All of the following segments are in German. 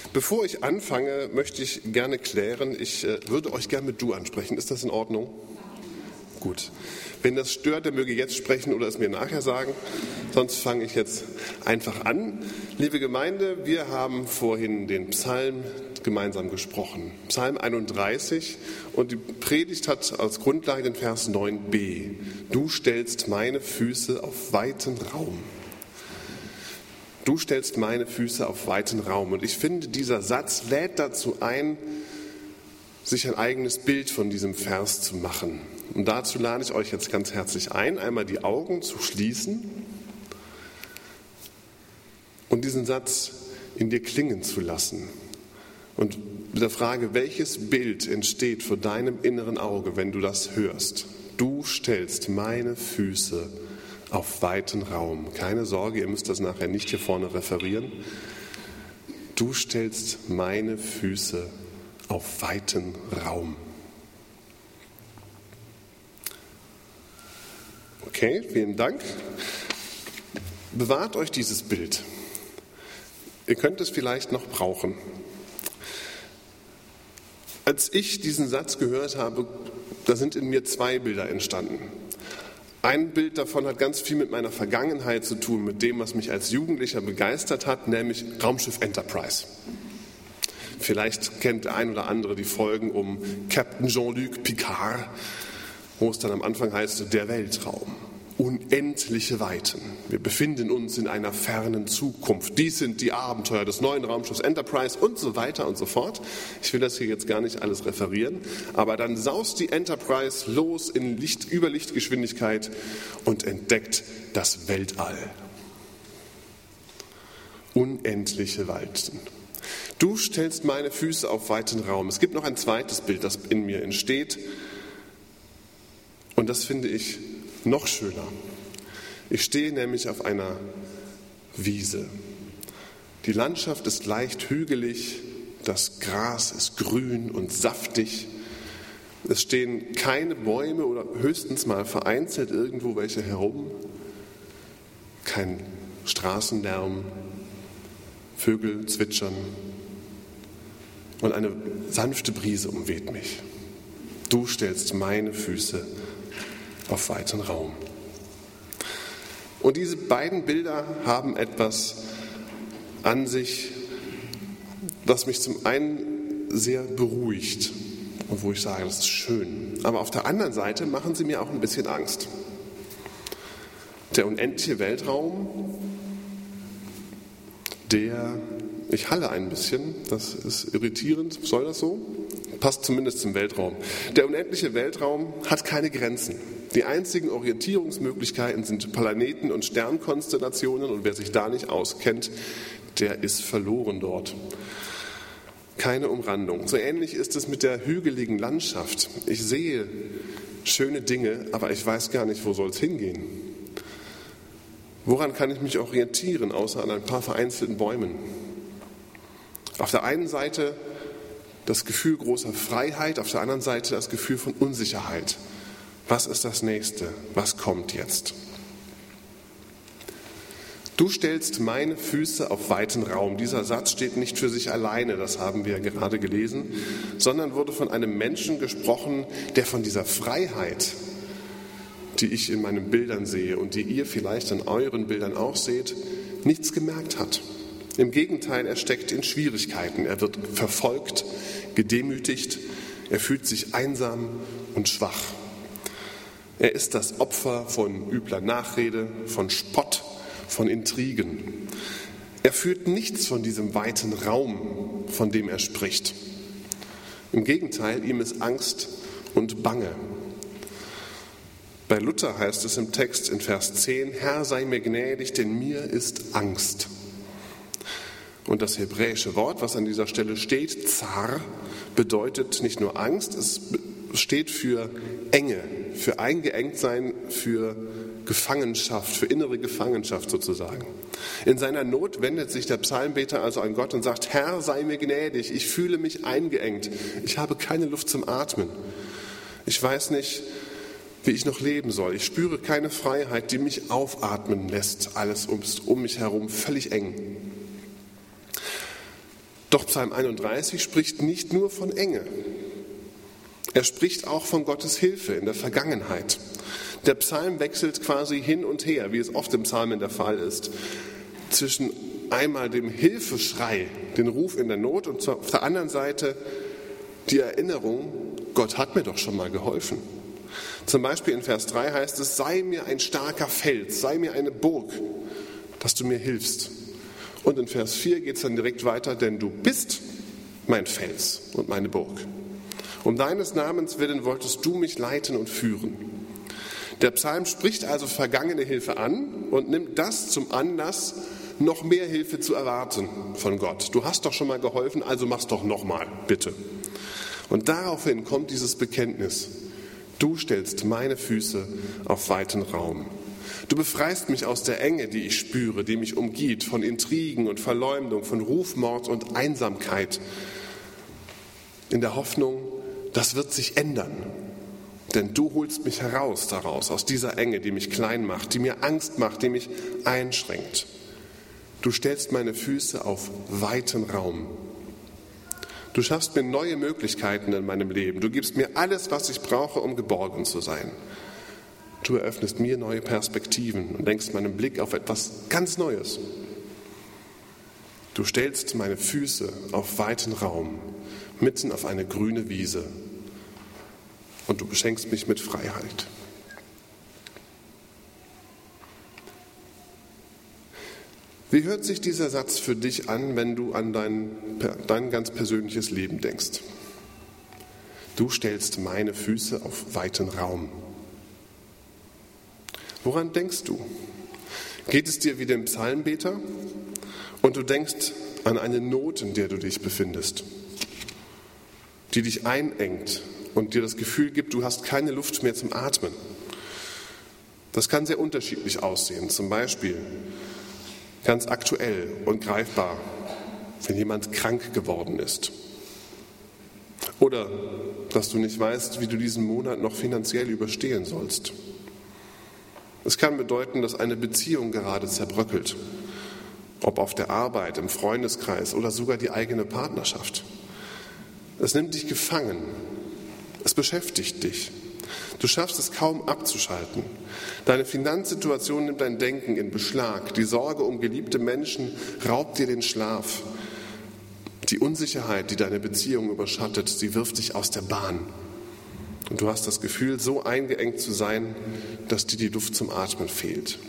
Bevor ich anfange, möchte ich gerne klären, ich würde euch gerne mit du ansprechen. Ist das in Ordnung? Gut. Wenn das stört, der möge jetzt sprechen oder es mir nachher sagen. Sonst fange ich jetzt einfach an. Liebe Gemeinde, wir haben vorhin den Psalm gemeinsam gesprochen. Psalm 31, und die Predigt hat als Grundlage den Vers 9b. Du stellst meine Füße auf weiten Raum. Du stellst meine Füße auf weiten Raum. Und ich finde, dieser Satz lädt dazu ein, sich ein eigenes Bild von diesem Vers zu machen. Und dazu lade ich euch jetzt ganz herzlich ein, einmal die Augen zu schließen und diesen Satz in dir klingen zu lassen. Und mit der Frage, welches Bild entsteht vor deinem inneren Auge, wenn du das hörst? Du stellst meine Füße auf weiten Raum. Keine Sorge, ihr müsst das nachher nicht hier vorne referieren. Du stellst meine Füße auf weiten Raum. Okay, vielen Dank. Bewahrt euch dieses Bild. Ihr könnt es vielleicht noch brauchen. Als ich diesen Satz gehört habe, da sind in mir zwei Bilder entstanden. Ein Bild davon hat ganz viel mit meiner Vergangenheit zu tun, mit dem, was mich als Jugendlicher begeistert hat, nämlich Raumschiff Enterprise. Vielleicht kennt der ein oder andere die Folgen um Captain Jean-Luc Picard, wo es dann am Anfang heißt, der Weltraum, unendliche Weiten. Wir befinden uns in einer fernen Zukunft. Dies sind die Abenteuer des neuen Raumschiffs Enterprise und so weiter und so fort. Ich will das hier jetzt gar nicht alles referieren, aber dann saust die Enterprise los in Überlichtgeschwindigkeit und entdeckt das Weltall. Unendliche Weiten. Du stellst meine Füße auf weiten Raum. Es gibt noch ein zweites Bild, das in mir entsteht. Und das finde ich noch schöner. Ich stehe nämlich auf einer Wiese. Die Landschaft ist leicht hügelig, das Gras ist grün und saftig. Es stehen keine Bäume oder höchstens mal vereinzelt irgendwo welche herum. Kein Straßenlärm, Vögel zwitschern und eine sanfte Brise umweht mich. Du stellst meine Füße auf weiten Raum. Und diese beiden Bilder haben etwas an sich, was mich zum einen sehr beruhigt und wo ich sage, das ist schön. Aber auf der anderen Seite machen sie mir auch ein bisschen Angst. Der unendliche Weltraum, ich halle ein bisschen, das ist irritierend, soll das so? Passt zumindest zum Weltraum. Der unendliche Weltraum hat keine Grenzen. Die einzigen Orientierungsmöglichkeiten sind Planeten und Sternkonstellationen, und wer sich da nicht auskennt, der ist verloren dort. Keine Umrandung. So ähnlich ist es mit der hügeligen Landschaft. Ich sehe schöne Dinge, aber ich weiß gar nicht, wo soll es hingehen. Woran kann ich mich orientieren, außer an ein paar vereinzelten Bäumen? Auf der einen Seite das Gefühl großer Freiheit, auf der anderen Seite das Gefühl von Unsicherheit. Was ist das Nächste? Was kommt jetzt? Du stellst meine Füße auf weiten Raum. Dieser Satz steht nicht für sich alleine, das haben wir gerade gelesen, sondern wurde von einem Menschen gesprochen, der von dieser Freiheit, die ich in meinen Bildern sehe und die ihr vielleicht an euren Bildern auch seht, nichts gemerkt hat. Im Gegenteil, er steckt in Schwierigkeiten. Er wird verfolgt, gedemütigt, er fühlt sich einsam und schwach. Er ist das Opfer von übler Nachrede, von Spott, von Intrigen. Er fühlt nichts von diesem weiten Raum, von dem er spricht. Im Gegenteil, ihm ist Angst und Bange. Bei Luther heißt es im Text in Vers 10, Herr, sei mir gnädig, denn mir ist Angst. Und das hebräische Wort, was an dieser Stelle steht, Zar, bedeutet nicht nur Angst, es steht für Enge, für Eingeengtsein, für Gefangenschaft, für innere Gefangenschaft sozusagen. In seiner Not wendet sich der Psalmbeter also an Gott und sagt, Herr, sei mir gnädig, ich fühle mich eingeengt, ich habe keine Luft zum Atmen. Ich weiß nicht, wie ich noch leben soll. Ich spüre keine Freiheit, die mich aufatmen lässt. Alles um mich herum völlig eng. Doch Psalm 31 spricht nicht nur von Enge. Er spricht auch von Gottes Hilfe in der Vergangenheit. Der Psalm wechselt quasi hin und her, wie es oft im Psalmen der Fall ist, zwischen einmal dem Hilfeschrei, den Ruf in der Not, und auf der anderen Seite die Erinnerung, Gott hat mir doch schon mal geholfen. Zum Beispiel in Vers 3 heißt es, sei mir ein starker Fels, sei mir eine Burg, dass du mir hilfst. Und in Vers 4 geht es dann direkt weiter, denn du bist mein Fels und meine Burg. Um deines Namens willen wolltest du mich leiten und führen. Der Psalm spricht also vergangene Hilfe an und nimmt das zum Anlass, noch mehr Hilfe zu erwarten von Gott. Du hast doch schon mal geholfen, also mach's doch nochmal, bitte. Und daraufhin kommt dieses Bekenntnis. Du stellst meine Füße auf weiten Raum. Du befreist mich aus der Enge, die ich spüre, die mich umgibt, von Intrigen und Verleumdung, von Rufmord und Einsamkeit. In der Hoffnung, das wird sich ändern. Denn du holst mich heraus daraus, aus dieser Enge, die mich klein macht, die mir Angst macht, die mich einschränkt. Du stellst meine Füße auf weiten Raum. Du schaffst mir neue Möglichkeiten in meinem Leben. Du gibst mir alles, was ich brauche, um geborgen zu sein. Du eröffnest mir neue Perspektiven und lenkst meinen Blick auf etwas ganz Neues. Du stellst meine Füße auf weiten Raum, mitten auf eine grüne Wiese. Und du beschenkst mich mit Freiheit. Wie hört sich dieser Satz für dich an, wenn du an dein ganz persönliches Leben denkst? Du stellst meine Füße auf weiten Raum. Woran denkst du? Geht es dir wie dem Psalmbeter und du denkst an eine Not, in der du dich befindest, die dich einengt und dir das Gefühl gibt, du hast keine Luft mehr zum Atmen? Das kann sehr unterschiedlich aussehen. Zum Beispiel ganz aktuell und greifbar, wenn jemand krank geworden ist. Oder dass du nicht weißt, wie du diesen Monat noch finanziell überstehen sollst. Es kann bedeuten, dass eine Beziehung gerade zerbröckelt. Ob auf der Arbeit, im Freundeskreis oder sogar die eigene Partnerschaft. Es nimmt dich gefangen. Es beschäftigt dich. Du schaffst es kaum abzuschalten. Deine Finanzsituation nimmt dein Denken in Beschlag. Die Sorge um geliebte Menschen raubt dir den Schlaf. Die Unsicherheit, die deine Beziehung überschattet, sie wirft dich aus der Bahn. Und du hast das Gefühl, so eingeengt zu sein, dass dir die Luft zum Atmen fehlt.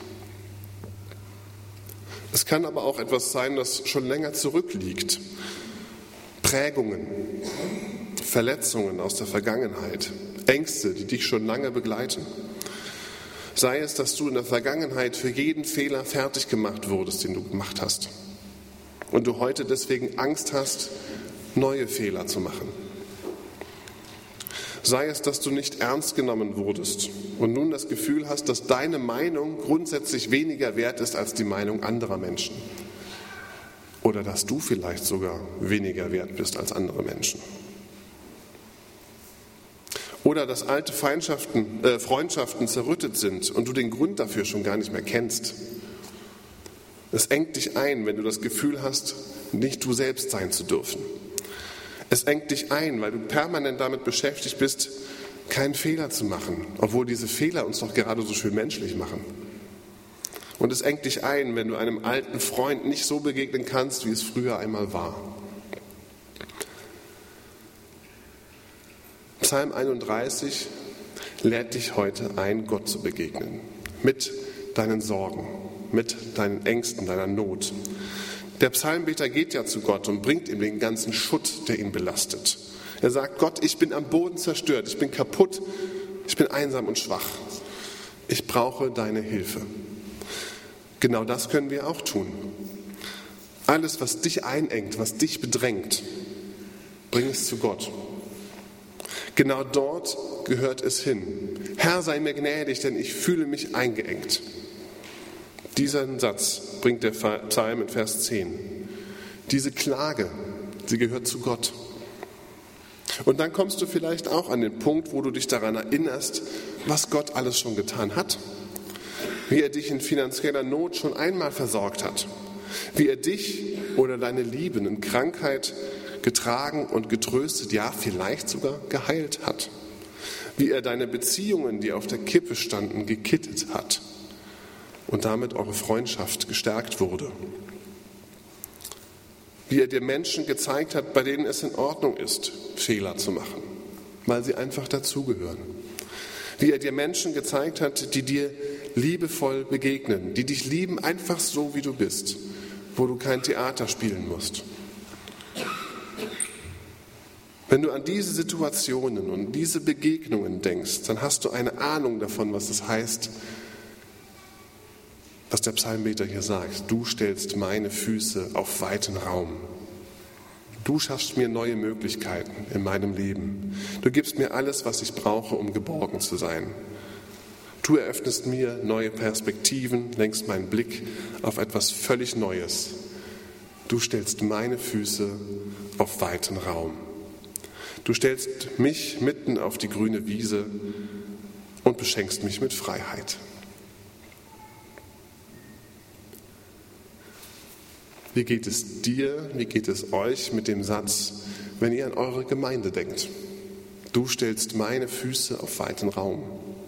Es kann aber auch etwas sein, das schon länger zurückliegt. Prägungen, Verletzungen aus der Vergangenheit, Ängste, die dich schon lange begleiten. Sei es, dass du in der Vergangenheit für jeden Fehler fertig gemacht wurdest, den du gemacht hast. Und du heute deswegen Angst hast, neue Fehler zu machen. Sei es, dass du nicht ernst genommen wurdest und nun das Gefühl hast, dass deine Meinung grundsätzlich weniger wert ist als die Meinung anderer Menschen. Oder dass du vielleicht sogar weniger wert bist als andere Menschen. Oder dass alte Freundschaften zerrüttet sind und du den Grund dafür schon gar nicht mehr kennst. Es engt dich ein, wenn du das Gefühl hast, nicht du selbst sein zu dürfen. Es engt dich ein, weil du permanent damit beschäftigt bist, keinen Fehler zu machen, obwohl diese Fehler uns doch gerade so schön menschlich machen. Und es engt dich ein, wenn du einem alten Freund nicht so begegnen kannst, wie es früher einmal war. Psalm 31 lädt dich heute ein, Gott zu begegnen. Mit deinen Sorgen, mit deinen Ängsten, deiner Not. Der Psalmbeter geht ja zu Gott und bringt ihm den ganzen Schutt, der ihn belastet. Er sagt, Gott, ich bin am Boden zerstört, ich bin kaputt, ich bin einsam und schwach. Ich brauche deine Hilfe. Genau das können wir auch tun. Alles, was dich einengt, was dich bedrängt, bring es zu Gott. Genau dort gehört es hin. Herr, sei mir gnädig, denn ich fühle mich eingeengt. Diesen Satz bringt der Psalm in Vers 10. Diese Klage, sie gehört zu Gott. Und dann kommst du vielleicht auch an den Punkt, wo du dich daran erinnerst, was Gott alles schon getan hat. Wie er dich in finanzieller Not schon einmal versorgt hat. Wie er dich oder deine Lieben in Krankheit getragen und getröstet, ja vielleicht sogar geheilt hat. Wie er deine Beziehungen, die auf der Kippe standen, gekittet hat und damit eure Freundschaft gestärkt wurde. Wie er dir Menschen gezeigt hat, bei denen es in Ordnung ist, Fehler zu machen, weil sie einfach dazugehören. Wie er dir Menschen gezeigt hat, die dir liebevoll begegnen, die dich lieben einfach so, wie du bist, wo du kein Theater spielen musst. Wenn du an diese Situationen und diese Begegnungen denkst, dann hast du eine Ahnung davon, was es heißt, was der Psalmbeter hier sagt. Du stellst meine Füße auf weiten Raum. Du schaffst mir neue Möglichkeiten in meinem Leben. Du gibst mir alles, was ich brauche, um geborgen zu sein. Du eröffnest mir neue Perspektiven, lenkst meinen Blick auf etwas völlig Neues. Du stellst meine Füße auf weiten Raum. Du stellst mich mitten auf die grüne Wiese und beschenkst mich mit Freiheit. Wie geht es dir, wie geht es euch mit dem Satz, wenn ihr an eure Gemeinde denkt? Du stellst meine Füße auf weiten Raum.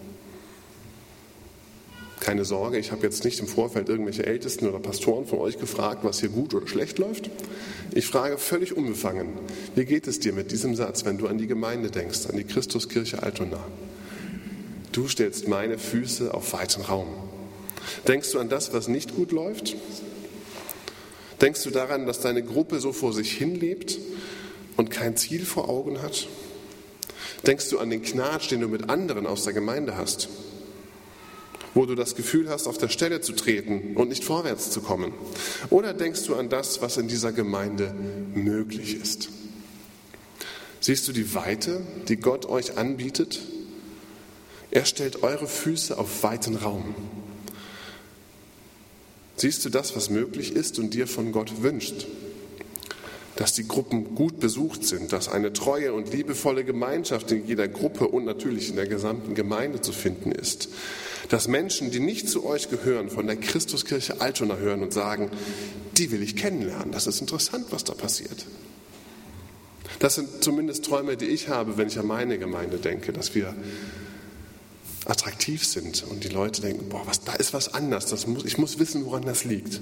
Keine Sorge, ich habe jetzt nicht im Vorfeld irgendwelche Ältesten oder Pastoren von euch gefragt, was hier gut oder schlecht läuft. Ich frage völlig unbefangen, wie geht es dir mit diesem Satz, wenn du an die Gemeinde denkst, an die Christuskirche Altona? Du stellst meine Füße auf weiten Raum. Denkst du an das, was nicht gut läuft? Denkst du daran, dass deine Gruppe so vor sich hin lebt und kein Ziel vor Augen hat? Denkst du an den Knatsch, den du mit anderen aus der Gemeinde hast? Wo du das Gefühl hast, auf der Stelle zu treten und nicht vorwärts zu kommen? Oder denkst du an das, was in dieser Gemeinde möglich ist? Siehst du die Weite, die Gott euch anbietet? Er stellt eure Füße auf weiten Raum. Siehst du das, was möglich ist und dir von Gott wünscht? Dass die Gruppen gut besucht sind, dass eine treue und liebevolle Gemeinschaft in jeder Gruppe und natürlich in der gesamten Gemeinde zu finden ist. Dass Menschen, die nicht zu euch gehören, von der Christuskirche Altona hören und sagen, die will ich kennenlernen, das ist interessant, was da passiert. Das sind zumindest Träume, die ich habe, wenn ich an meine Gemeinde denke, dass wir attraktiv sind und die Leute denken, da ist was anders, ich muss wissen, woran das liegt.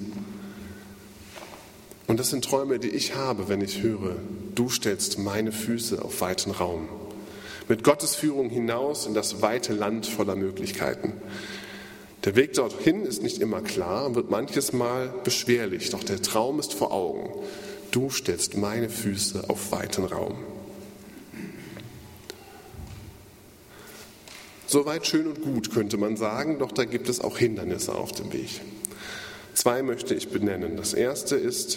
Und das sind Träume, die ich habe, wenn ich höre, du stellst meine Füße auf weiten Raum. Mit Gottes Führung hinaus in das weite Land voller Möglichkeiten. Der Weg dorthin ist nicht immer klar und wird manches Mal beschwerlich, doch der Traum ist vor Augen. Du stellst meine Füße auf weiten Raum. Soweit schön und gut, könnte man sagen, doch da gibt es auch Hindernisse auf dem Weg. 2 möchte ich benennen. Das erste ist,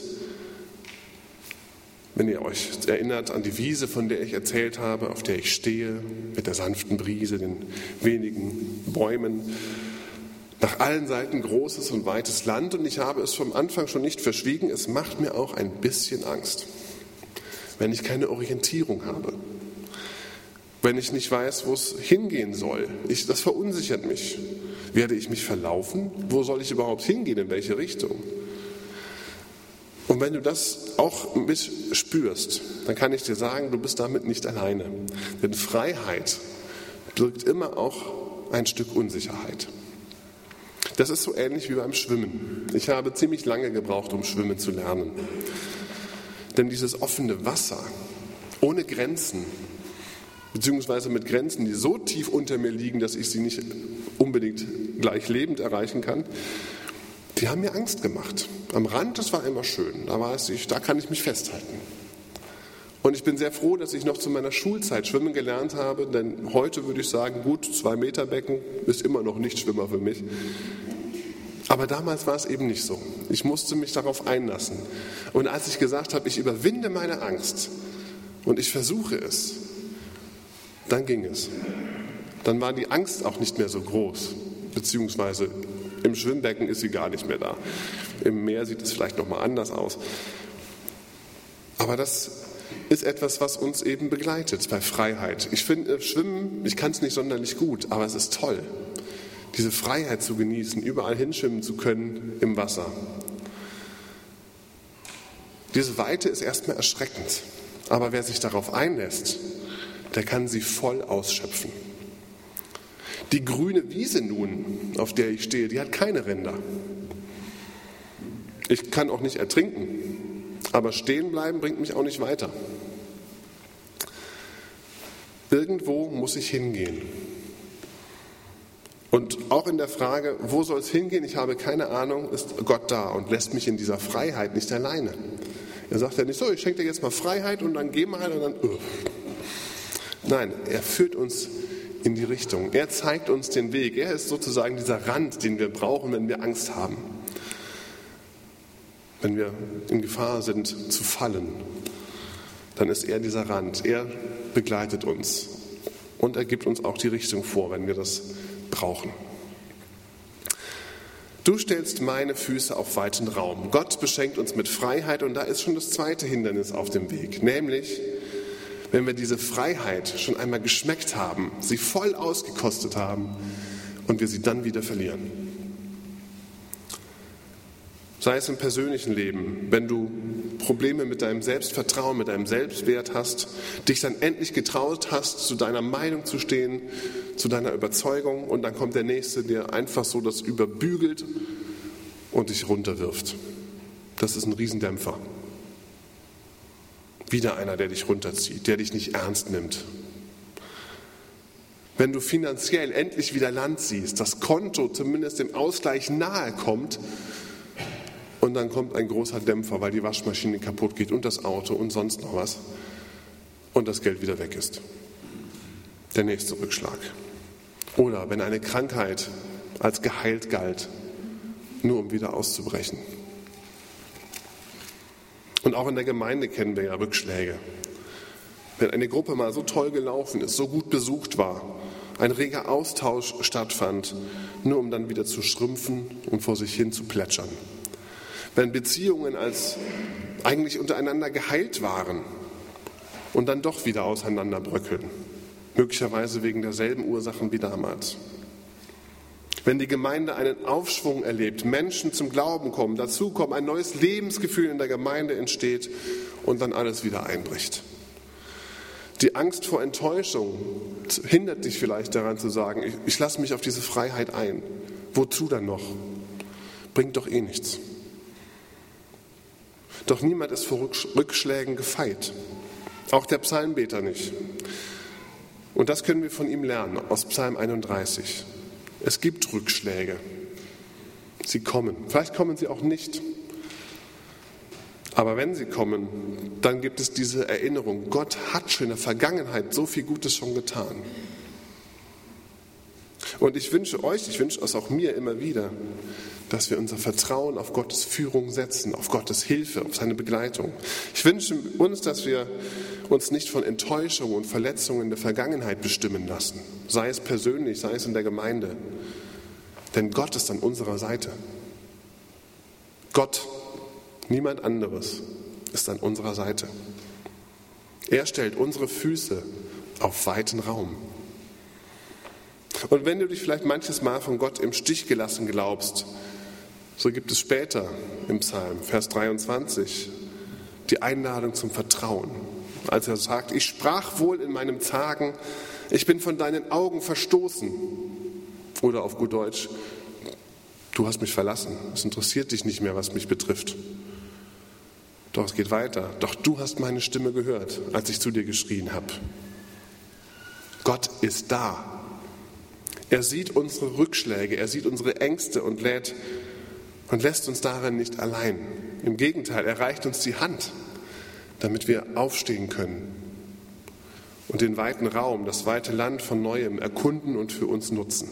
wenn ihr euch erinnert an die Wiese, von der ich erzählt habe, auf der ich stehe, mit der sanften Brise, den wenigen Bäumen, nach allen Seiten großes und weites Land, und ich habe es vom Anfang schon nicht verschwiegen, es macht mir auch ein bisschen Angst, wenn ich keine Orientierung habe. Wenn ich nicht weiß, wo es hingehen soll, das verunsichert mich. Werde ich mich verlaufen? Wo soll ich überhaupt hingehen? In welche Richtung? Und wenn du das auch ein bisschen spürst, dann kann ich dir sagen, du bist damit nicht alleine. Denn Freiheit birgt immer auch ein Stück Unsicherheit. Das ist so ähnlich wie beim Schwimmen. Ich habe ziemlich lange gebraucht, um schwimmen zu lernen. Denn dieses offene Wasser, ohne Grenzen, beziehungsweise mit Grenzen, die so tief unter mir liegen, dass ich sie nicht unbedingt gleich lebend erreichen kann, die haben mir Angst gemacht. Am Rand, das war immer schön, da kann ich mich festhalten. Und ich bin sehr froh, dass ich noch zu meiner Schulzeit schwimmen gelernt habe, denn heute würde ich sagen, gut, 2 Meter Becken ist immer noch nicht Schwimmer für mich. Aber damals war es eben nicht so. Ich musste mich darauf einlassen. Und als ich gesagt habe, ich überwinde meine Angst und ich versuche es, dann ging es. Dann war die Angst auch nicht mehr so groß, beziehungsweise im Schwimmbecken ist sie gar nicht mehr da. Im Meer sieht es vielleicht noch mal anders aus. Aber das ist etwas, was uns eben begleitet bei Freiheit. Ich finde, Schwimmen, ich kann es nicht sonderlich gut, aber es ist toll, diese Freiheit zu genießen, überall hinschwimmen zu können im Wasser. Diese Weite ist erstmal erschreckend, aber wer sich darauf einlässt, der kann sie voll ausschöpfen. Die grüne Wiese nun, auf der ich stehe, die hat keine Ränder. Ich kann auch nicht ertrinken, aber stehen bleiben bringt mich auch nicht weiter. Irgendwo muss ich hingehen. Und auch in der Frage, wo soll es hingehen, ich habe keine Ahnung, ist Gott da und lässt mich in dieser Freiheit nicht alleine. Er sagt ja nicht so, ich schenke dir jetzt mal Freiheit und dann geh mal und dann... Nein, er führt uns in die Richtung. Er zeigt uns den Weg. Er ist sozusagen dieser Rand, den wir brauchen, wenn wir Angst haben. Wenn wir in Gefahr sind zu fallen, dann ist er dieser Rand. Er begleitet uns und er gibt uns auch die Richtung vor, wenn wir das brauchen. Du stellst meine Füße auf weiten Raum. Gott beschenkt uns mit Freiheit und da ist schon das zweite Hindernis auf dem Weg, nämlich wenn wir diese Freiheit schon einmal geschmeckt haben, sie voll ausgekostet haben und wir sie dann wieder verlieren. Sei es im persönlichen Leben, wenn du Probleme mit deinem Selbstvertrauen, mit deinem Selbstwert hast, dich dann endlich getraut hast, zu deiner Meinung zu stehen, zu deiner Überzeugung und dann kommt der Nächste, der einfach so das überbügelt und dich runterwirft. Das ist ein Riesendämpfer. Wieder einer, der dich runterzieht, der dich nicht ernst nimmt. Wenn du finanziell endlich wieder Land siehst, das Konto zumindest dem Ausgleich nahe kommt und dann kommt ein großer Dämpfer, weil die Waschmaschine kaputt geht und das Auto und sonst noch was und das Geld wieder weg ist. Der nächste Rückschlag. Oder wenn eine Krankheit als geheilt galt, nur um wieder auszubrechen. Und auch in der Gemeinde kennen wir ja Rückschläge. Wenn eine Gruppe mal so toll gelaufen ist, so gut besucht war, ein reger Austausch stattfand, nur um dann wieder zu schrumpfen und vor sich hin zu plätschern. Wenn Beziehungen als eigentlich untereinander geheilt waren und dann doch wieder auseinanderbröckeln, möglicherweise wegen derselben Ursachen wie damals. Wenn die Gemeinde einen Aufschwung erlebt, Menschen zum Glauben kommen, dazukommen, ein neues Lebensgefühl in der Gemeinde entsteht und dann alles wieder einbricht. Die Angst vor Enttäuschung hindert dich vielleicht daran zu sagen, ich lasse mich auf diese Freiheit ein. Wozu dann noch? Bringt doch eh nichts. Doch niemand ist vor Rückschlägen gefeit. Auch der Psalmbeter nicht. Und das können wir von ihm lernen, aus Psalm 31. Es gibt Rückschläge. Sie kommen. Vielleicht kommen sie auch nicht. Aber wenn sie kommen, dann gibt es diese Erinnerung, Gott hat schon in der Vergangenheit so viel Gutes schon getan. Und ich wünsche es auch mir immer wieder, dass wir unser Vertrauen auf Gottes Führung setzen, auf Gottes Hilfe, auf seine Begleitung. Ich wünsche uns, dass wir uns nicht von Enttäuschungen und Verletzungen der Vergangenheit bestimmen lassen, sei es persönlich, sei es in der Gemeinde. Denn Gott ist an unserer Seite. Gott, niemand anderes, ist an unserer Seite. Er stellt unsere Füße auf weiten Raum. Und wenn du dich vielleicht manches Mal von Gott im Stich gelassen glaubst, so gibt es später im Psalm, Vers 23, die Einladung zum Vertrauen. Als er sagt, ich sprach wohl in meinem Zagen, ich bin von deinen Augen verstoßen. Oder auf gut Deutsch, du hast mich verlassen, es interessiert dich nicht mehr, was mich betrifft. Doch es geht weiter, doch du hast meine Stimme gehört, als ich zu dir geschrien habe. Gott ist da. Er sieht unsere Rückschläge, er sieht unsere Ängste und lässt uns darin nicht allein. Im Gegenteil, er reicht uns die Hand, damit wir aufstehen können und den weiten Raum, das weite Land von Neuem erkunden und für uns nutzen.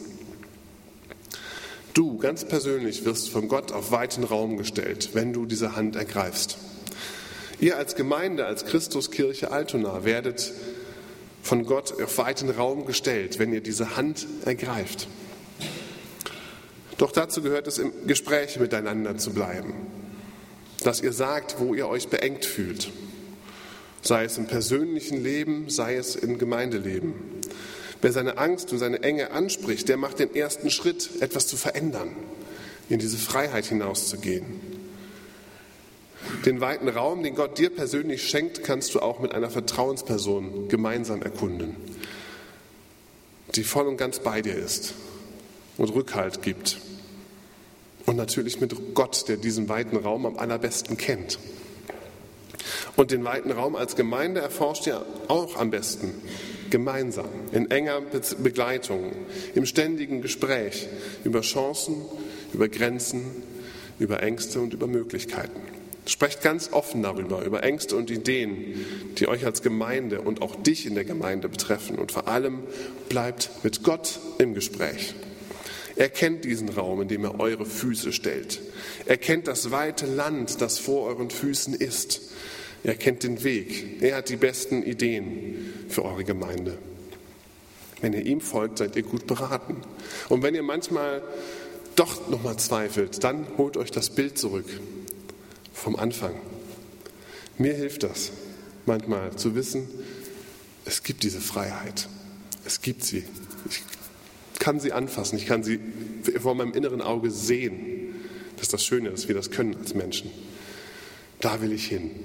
Du ganz persönlich wirst von Gott auf weiten Raum gestellt, wenn du diese Hand ergreifst. Ihr als Gemeinde, als Christuskirche Altona werdet von Gott auf weiten Raum gestellt, wenn ihr diese Hand ergreift. Doch dazu gehört es, im Gespräch miteinander zu bleiben, dass ihr sagt, wo ihr euch beengt fühlt, sei es im persönlichen Leben, sei es im Gemeindeleben. Wer seine Angst und seine Enge anspricht, der macht den ersten Schritt, etwas zu verändern, in diese Freiheit hinauszugehen. Den weiten Raum, den Gott dir persönlich schenkt, kannst du auch mit einer Vertrauensperson gemeinsam erkunden, die voll und ganz bei dir ist und Rückhalt gibt. Und natürlich mit Gott, der diesen weiten Raum am allerbesten kennt. Und den weiten Raum als Gemeinde erforscht ihr auch am besten gemeinsam, in enger Begleitung, im ständigen Gespräch über Chancen, über Grenzen, über Ängste und über Möglichkeiten. Sprecht ganz offen darüber, über Ängste und Ideen, die euch als Gemeinde und auch dich in der Gemeinde betreffen. Und vor allem bleibt mit Gott im Gespräch. Er kennt diesen Raum, in dem er eure Füße stellt. Er kennt das weite Land, das vor euren Füßen ist. Er kennt den Weg. Er hat die besten Ideen für eure Gemeinde. Wenn ihr ihm folgt, seid ihr gut beraten. Und wenn ihr manchmal doch nochmal zweifelt, dann holt euch das Bild zurück vom Anfang. Mir hilft das manchmal zu wissen, es gibt diese Freiheit. Es gibt sie. Ich kann sie anfassen, ich kann sie vor meinem inneren Auge sehen. Das ist das Schöne, dass wir das können als Menschen. Da will ich hin.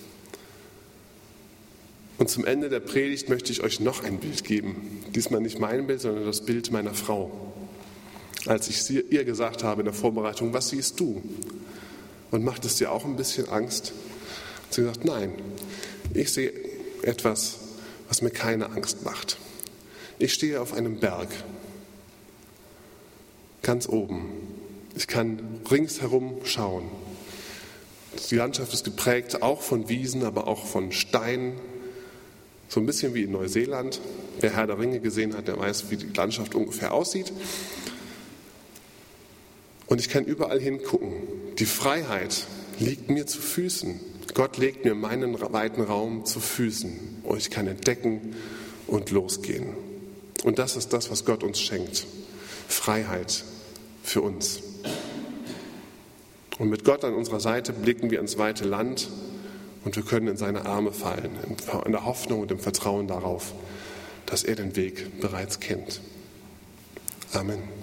Und zum Ende der Predigt möchte ich euch noch ein Bild geben. Diesmal nicht mein Bild, sondern das Bild meiner Frau. Als ich ihr gesagt habe in der Vorbereitung, was siehst du? Und macht es dir auch ein bisschen Angst? Und sie gesagt, nein, ich sehe etwas, was mir keine Angst macht. Ich stehe auf einem Berg, ganz oben. Ich kann ringsherum schauen. Die Landschaft ist geprägt auch von Wiesen, aber auch von Steinen. So ein bisschen wie in Neuseeland. Wer Herr der Ringe gesehen hat, der weiß, wie die Landschaft ungefähr aussieht. Und ich kann überall hingucken. Die Freiheit liegt mir zu Füßen. Gott legt mir meinen weiten Raum zu Füßen. Und ich kann entdecken und losgehen. Und das ist das, was Gott uns schenkt. Freiheit für uns. Und mit Gott an unserer Seite blicken wir ins weite Land und wir können in seine Arme fallen, in der Hoffnung und im Vertrauen darauf, dass er den Weg bereits kennt. Amen.